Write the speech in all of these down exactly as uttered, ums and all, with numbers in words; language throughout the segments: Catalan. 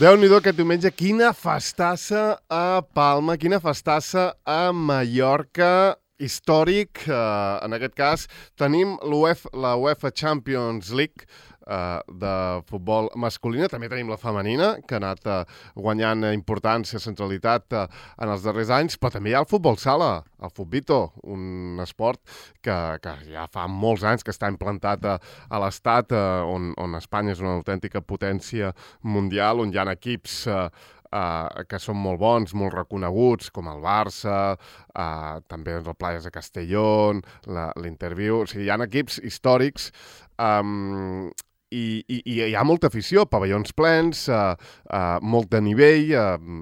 Déu-n'hi-do aquest diumenge. Quina festassa a Palma, quina festassa a Mallorca. Històric. Uh, en aquest cas tenim la UEFA Champions League uh, de futbol masculina. També tenim la femenina, que ha anat uh, guanyant importància, centralitat uh, en els darrers anys, però també hi ha el futbol sala, el futbito, un esport que, que ja fa molts anys que està implantat a, a l'Estat, uh, on, on Espanya és una autèntica potència mundial, on hi ha equips uh, Uh, que són molt bons, molt reconeguts, com el Barça, uh, també doncs, el Playas de Castellón, l'Interview. O sigui, hi ha equips històrics um, i, i, i hi ha molta afició, pavellons plens, uh, uh, molt de nivell,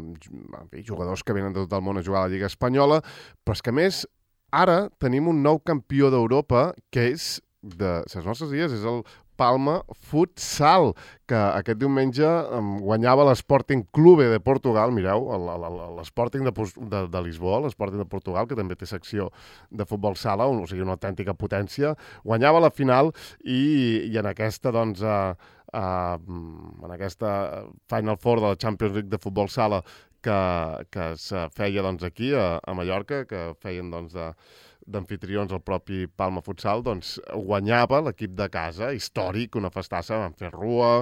uh, jugadors que venen de tot el món a jugar a la Lliga Espanyola, però és que a més, ara tenim un nou campió d'Europa que és de les nostres dies, és el Palma Futsal, que aquest diumenge um, guanyava l'Sporting Clube de Portugal, mireu, l'Sporting de, de, de Lisboa, l'Sporting de Portugal, que també té secció de futbol sala, o sigui, una autèntica potència, guanyava la final i, i en aquesta, doncs, uh, uh, en aquesta Final Four de la Champions League de futbol sala que, que es feia doncs, aquí, a, a Mallorca, que feien doncs, de d'amfitrions el propi Palma Futsal, doncs guanyava l'equip de casa, històric, una festassa, van fer rua,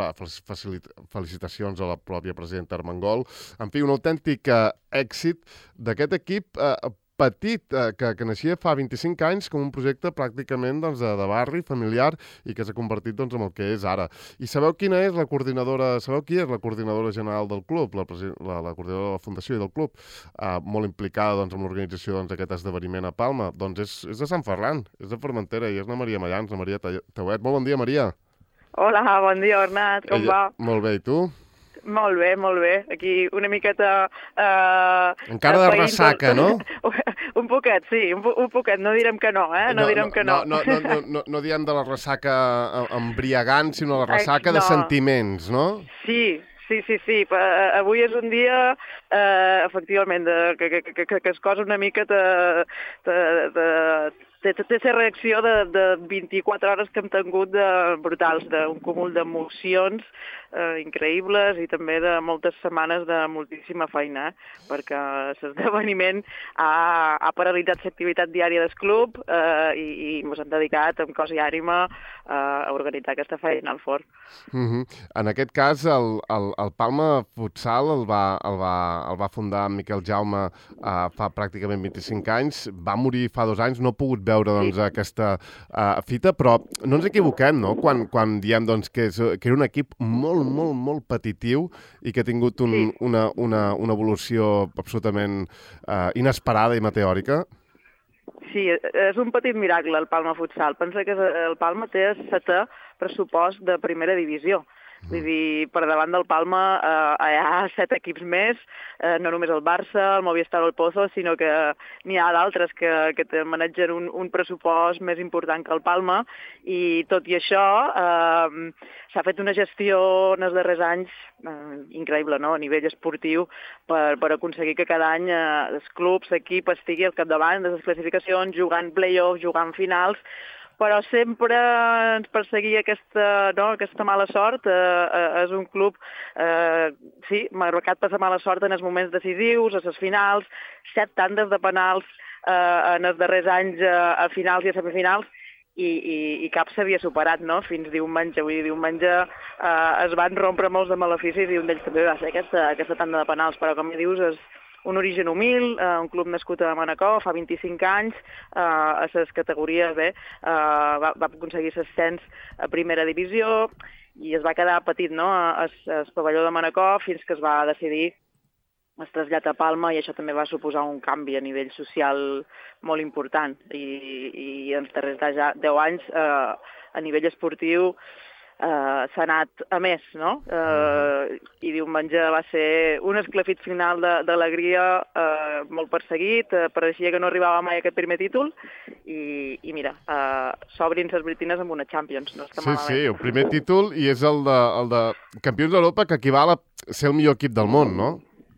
felicitacions a la pròpia presidenta Armengol. En fi, un autèntic eh, èxit d'aquest equip eh, petit, eh, que, que naixia fa vint-i-cinc anys com un projecte pràcticament doncs, de, de barri, familiar, i que s'ha convertit doncs, en el que és ara. I sabeu quina és la coordinadora, sabeu qui és la coordinadora general del club, la, la, la coordinadora de la fundació i del club, eh, molt implicada doncs, en l'organització d'aquest doncs, esdeveniment a Palma? Doncs és, és de Sant Ferran, és de Formentera, i és la Maria Mallans, la Maria Tauet. Molt bon dia, Maria. Hola, bon dia, Bernat, com Ella, va? Molt bé, i tu? Molt bé, molt bé. Aquí una miqueta... Uh, Encara de ressaca, no? Un poquet, sí, un, un poquet. No direm que no, eh? No, no direm no, que no. No, no, no, no, no diem de la ressaca embriagant, sinó la ressaca no. de sentiments, no? Sí, sí, sí, sí. Avui és un dia, eh, efectivament, de, que, que, que, que es cosa una mica de... de, de té aquesta reacció de, de vint-i-quatre hores que hem tingut de brutals, d'un cúmul d'emocions eh, increïbles i també de moltes setmanes de moltíssima feina, eh? Perquè l'esdeveniment ha, ha paralitzat l'activitat diària del club eh, i, i ens hem dedicat amb cos i ànima eh, a organitzar aquesta feina al forn. Uh-huh. En aquest cas, el, el, el Palma Futsal el va, el va, el va fundar Miquel Jaume eh, fa pràcticament vint-i-cinc anys, va morir fa dos anys, no ha pogut veure doncs, sí. aquesta uh, fita, però no ens equivoquem, no?, quan, quan diem doncs, que, és, que era un equip molt, molt, molt petitiu i que ha tingut un, sí. una, una, una evolució absolutament uh, inesperada i meteòrica. Sí, és un petit miracle el Palma Futsal. Pensa que el Palma té el setè pressupost de primera divisió. Vull dir, per davant del Palma eh, hi ha set equips més, eh, no només el Barça, el Movistar o el Pozo, sinó que n'hi ha d'altres que, que manegen un, un pressupost més important que el Palma, i tot i això eh, s'ha fet una gestió en els darrers anys eh, increïble, no?, a nivell esportiu, per, per aconseguir que cada any eh, els clubs, l'equip estigui al capdavant de les classificacions, jugant play-offs, jugant finals, però sempre ens perseguia aquesta, no, aquesta mala sort. Eh, eh, és un club, eh, sí, marcat per la mala sort en els moments decisius, a les finals, set tandes de penals eh, en els darrers anys eh, a finals i a semifinals, i, i, i cap s'havia superat, no?, fins diumenge. Vull dir, diumenge eh, es van rompre molts de maleficis i un d'ells també va ser aquesta, aquesta tanda de penals, però com dius, és un origen humil, eh, un club nascut a Manacor fa vint-i-cinc anys, eh, a les categories bé, eh, va, va aconseguir l'ascens a primera divisió i es va quedar petit, no?, al pavelló de Manacor, fins que es va decidir es trasllat a Palma, i això també va suposar un canvi a nivell social molt important. I, i en els darrers deu anys, eh, a nivell esportiu, Uh, s'ha anat a més, no? Uh, I diumenge va ser un esclafit final d'alegria uh, molt perseguit, uh, pareixia que no arribava mai a aquest primer títol, i, i mira, uh, s'obrin les britines amb una Champions, no està sí, malament. Sí, el primer títol, i és el de, el de Campions d'Europa, que equival a ser el millor equip del món, no?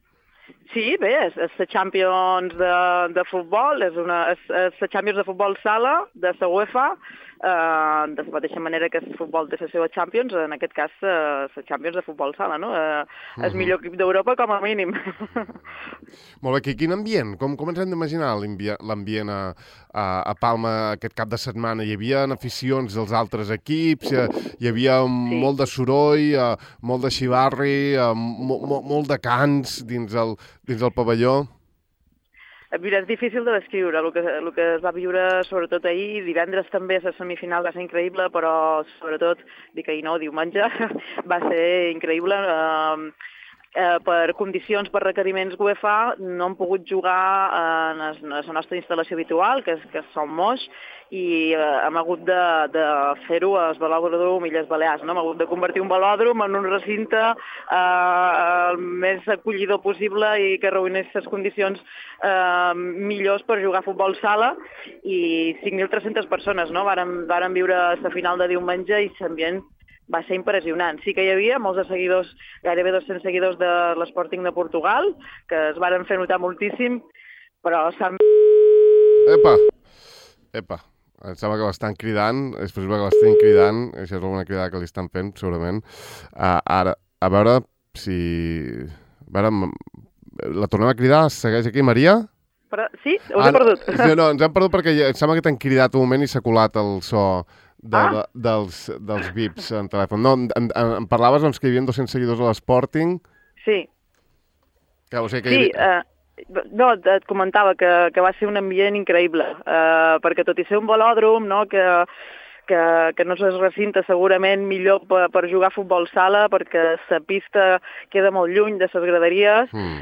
Sí, bé, és, és la Champions de, de futbol, és, una, és, és la Champions de futbol sala, de la UEFA, eh, de la mateixa manera que el futbol té la seva Champions, en aquest cas eh, la Champions de futbol sala, no? Eh, uh-huh. El millor equip d'Europa com a mínim. Molt bé, quin ambient? Com, com ens hem d'imaginar l'ambient a, a, a Palma aquest cap de setmana? Hi havia aficions dels altres equips, hi havia sí. molt de soroll, molt de xivarri, molt, molt de cants dins el, dins el pavelló. Mira, és difícil de descriure el que, el que es va viure sobretot ahir. Divendres també la semifinal va ser increïble, però sobretot, dic ahir no, diumenge, va ser increïble. Eh, Eh, per condicions, per requeriments UEFA, no hem pogut jugar en la nostra instal·lació habitual, que és, que són Moix, i eh, hem hagut de, de fer-ho al velòdrom Illes Balears, no? Hem hagut de convertir un velòdrom en un recinte eh, el més acollidor possible i que reunís les condicions eh, millors per jugar a futbol sala, i cinc mil tres-centes persones, no? Vàrem, vàrem viure la final de diumenge i l'ambient va ser impressionant. Sí que hi havia molts de seguidors, gairebé dos-cents seguidors de l'Sporting de Portugal, que es varen fer notar moltíssim, però s'han... Epa, epa, em sembla que l'estan cridant, és possible que l'estan cridant, això és alguna cridada que li estan fent, segurament. Uh, ara, a veure si... A veure, la tornem a cridar, segueix aquí, Maria? Però, sí? Us he perdut. No, no, ens hem perdut perquè em sembla que t'han cridat un moment i s'ha colat el so... De, ah? de, dels, dels V I Ps en telèfon. No, em, em, em parlaves doncs, que hi havia dos-cents seguidors a l'Sporting. Sí. Que, o sigui, que sí, havia... eh, no, et comentava que, que va ser un ambient increïble, eh, perquè tot i ser un velòdrom, no, que, que, que no és el recinte segurament millor per, per jugar a futbol sala, perquè la pista queda molt lluny de les graderies, mm.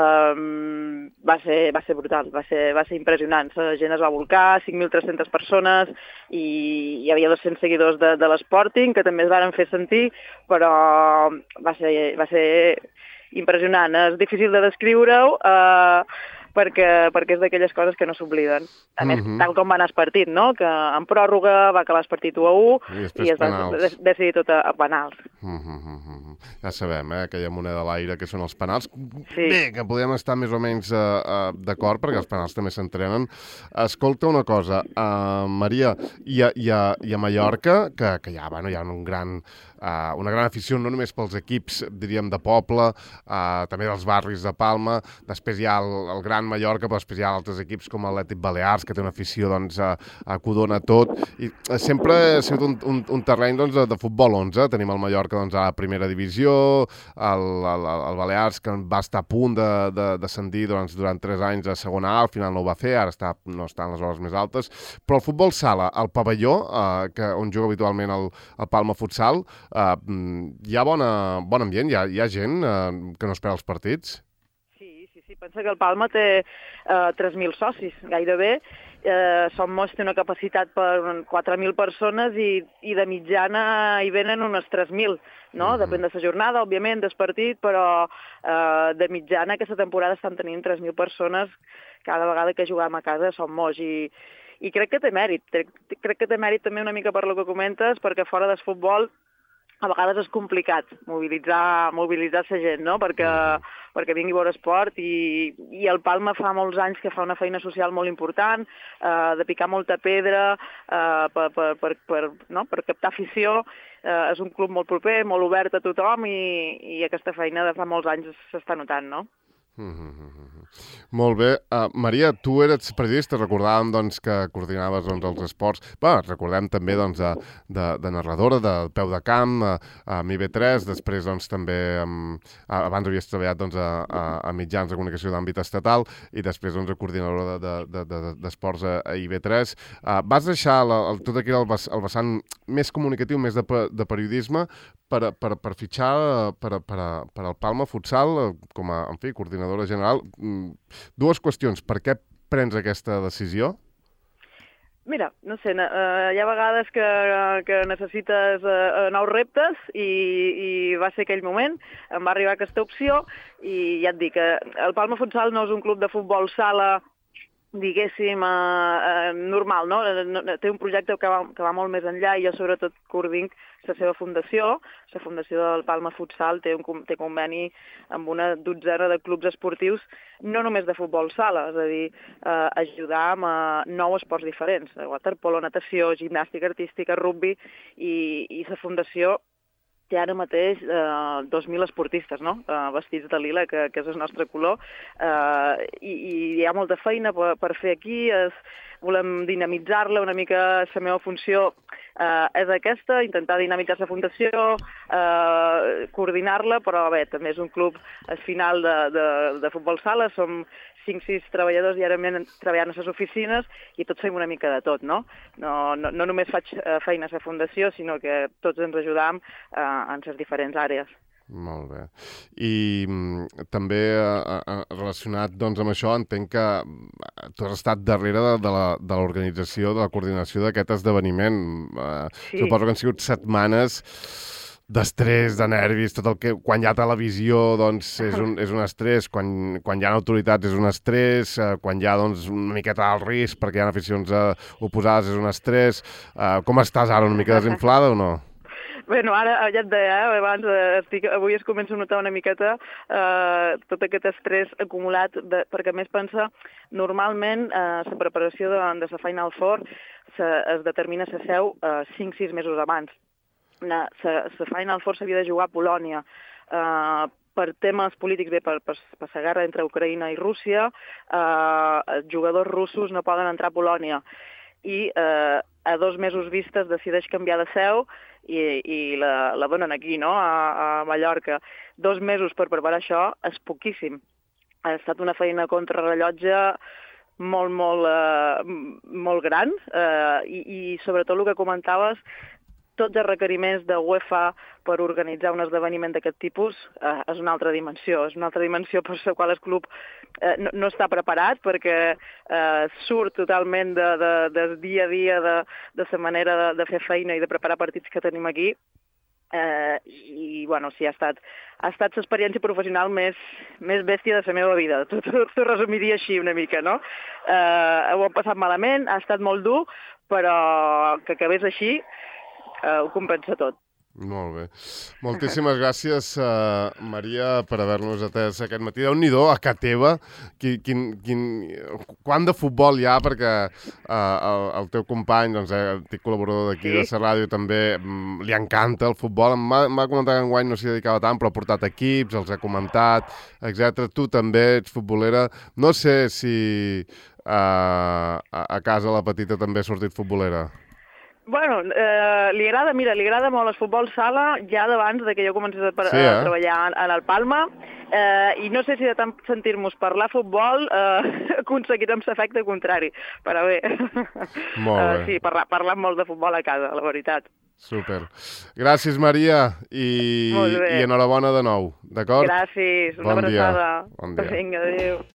eh, va ser, va ser brutal, va ser, va ser impressionant. La gent es va volcar, cinc mil tres-centes persones, i hi havia dos-cents seguidors de, de l'Sporting, que també es varen fer sentir, però va ser, va ser impressionant. És difícil de descriure-ho, eh, perquè, perquè és d'aquelles coses que no s'obliden. A més, mm-hmm. tal com va anar el partit, no? Que en pròrroga va acabar el partit u a u i, i es va de- decidir tot a, a penals. Mm-hmm. Ja sabem, eh? Aquella moneda a l'aire que són els penals. Sí. Bé, que podem estar més o menys uh, uh, d'acord, perquè els penals també s'entrenen. Escolta una cosa, uh, Maria, i a, i, a, i a Mallorca, que, que ja, bueno, hi ha un gran... Uh, una gran afició no només pels equips, diríem, de poble, uh, també dels barris de Palma, després hi ha el, el Gran Mallorca, però després hi ha altres equips com l'Atlètic Balears, que té una afició doncs, uh, uh, que ho dona tot, i uh, sempre ha sigut un, un, un terreny doncs, de, de futbol onze. Tenim el Mallorca doncs, a la primera divisió, el, el, el Balears, que va estar a punt de, de, de ascendir doncs, durant tres anys a segona A, al final no ho va fer, ara està, no està en les hores més altes, però el futbol sala, el pavelló, uh, que, on juga habitualment el, el Palma Futsal, Uh, hi ha bona, bon ambient? Hi ha, hi ha gent uh, que no espera els partits? Sí, sí, sí. Pensa que el Palma té uh, tres mil socis, gairebé. Uh, Som Moix té una capacitat per quatre mil persones i, i de mitjana hi venen unes tres mil, no? Mm-hmm. Depèn de la jornada, òbviament, del partit, però uh, de mitjana aquesta temporada estan tenint tres mil persones cada vegada que juguem a casa a Som Moix, i, i crec que té mèrit. Crec, crec que té mèrit també una mica per lo que comentes, perquè fora del futbol a vegades és complicat mobilitzar, mobilitzar la gent, no? Perquè, perquè vingui a veure esport, i, i el Palma fa molts anys que fa una feina social molt important, eh, de picar molta pedra eh, per, per, per, per, no? per captar afició. Eh, és un club molt proper, molt obert a tothom, i, i aquesta feina de fa molts anys s'està notant, no? Mm-hmm. Molt bé. Uh, Maria, tu eres periodista, recordàvem doncs, que coordinaves doncs, els esports. Bé, recordem també doncs, de, de, de narradora, de peu de camp, a, a I V tres, després doncs, també um, abans havies treballat doncs, a, a, a mitjans de comunicació d'àmbit estatal, i després doncs, a coordinadora d'esports de, de, de, de, a, a I V tres. Uh, vas deixar la, el, tot aquí el, el vessant més comunicatiu, més de, de periodisme, per, per, per fitxar per, per, per al Palma Futsal com a, en fi, coordinadora general. Dues qüestions. Per què prens aquesta decisió? Mira, no sé, uh, hi ha vegades que, que necessites uh, nous reptes, i, i va ser aquell moment, em va arribar aquesta opció, i ja et dic que el Palma Futsal no és un club de futbol sala diguéssim, eh, eh, normal, no? Té un projecte que va, que va molt més enllà i jo sobretot coordinc la seva fundació. La fundació del Palma Futsal té un té conveni amb una dotzena de clubs esportius, no només de futbol sala, és a dir, eh, ajudar amb eh, nou esports diferents, waterpolo, natació, gimnàstica artística, rugby, i, i la fundació té ara mateix eh, dos mil esportistes, no? eh, vestits de lila, que, que és el nostre color, eh, i, i hi ha molta feina per, per fer aquí, es, volem dinamitzar-la una mica. La meva funció eh, és aquesta, intentar dinamitzar la fundació, eh, coordinar-la, però bé, també és un club al final de, de, de futbol sala, som cinc sis treballadors diàriament treballant a les oficines i tots fem una mica de tot, no? No, no, no només faig eh, feina a la fundació, sinó que tots ens ajudam eh, en les diferents àrees. Molt bé. I mm, també eh, eh, relacionat doncs, amb això, entenc que tu has estat darrere de, de la- de l'organització, de la coordinació d'aquest esdeveniment. Eh, Sí. Suposo que han sigut setmanes d'estrès, de nervis, tot el que... Quan hi ha televisió, doncs, és un, és un estrès. Quan, quan hi ha autoritats és un estrès. Eh, quan hi ha, doncs, una miqueta alt risc perquè hi ha aficions eh, oposades és un estrès. Eh, com estàs ara? Una mica desinflada o no? Bueno, ara ja et deia, eh, abans, eh, estic, avui es comença a notar una miqueta eh, tot aquest estrès acumulat, de, perquè a més pensa, normalment eh, la preparació de, de la Final Four se, es determina la seu eh, cinc sis mesos abans. La Final Four s'havia de jugar a Polònia. Eh, per temes polítics, bé, per, per, per la guerra entre Ucraïna i Rússia, eh, els jugadors russos no poden entrar a Polònia. I eh, a dos mesos vistes decideix canviar de seu i, i la, la donen aquí, no?, a, a Mallorca. Dos mesos per preparar això és poquíssim. Ha estat una feina contrarrellotge molt, molt, eh, molt gran eh, i, i sobretot el que comentaves, tots els requeriments de UEFA per organitzar un esdeveniment d'aquest tipus eh, és una altra dimensió, és una altra dimensió per la qual el club eh, no, no està preparat, perquè eh, surt totalment de, de, del dia a dia de, de la manera de, de fer feina i de preparar partits que tenim aquí. Eh, i, bueno, sí, ha estat, ha estat l'experiència professional més, més bèstia de la meva vida. T'ho resumiria així una mica, no? Eh, ho hem passat malament, ha estat molt dur, però que acabés així Uh, ho compensa tot. Molt bé. Moltíssimes gràcies, uh, Maria, per haver-nos atès aquest matí. Déu-n'hi-do, a ca teva, quin, quin, quin, quant de futbol hi ha, perquè uh, el, el teu company, doncs, eh, antic col·laborador d'aquí Sí. de la ràdio, també mm, li encanta el futbol. M'ha m'ha comentat que enguany no s'hi dedicava tant, però ha portat equips, els ha comentat, etcètera. Tu també ets futbolera. No sé si uh, a, a casa la petita també ha sortit futbolera. Bueno, eh, li agrada, mira, li agrada molt el futbol sala ja d'abans de que jo comencés a, Sí, eh? a treballar en, en el Palma, eh, i no sé si de tant sentir-nos parlar futbol eh, aconseguirem l'efecte contrari, però bé, Molt bé. Eh, sí, parlar, parlar molt de futbol a casa, la veritat. Super. Gràcies, Maria, i, Molt bé. i enhorabona de nou, d'acord? Gràcies, una Bon dia. abraçada. Bon dia. Vinga, adéu.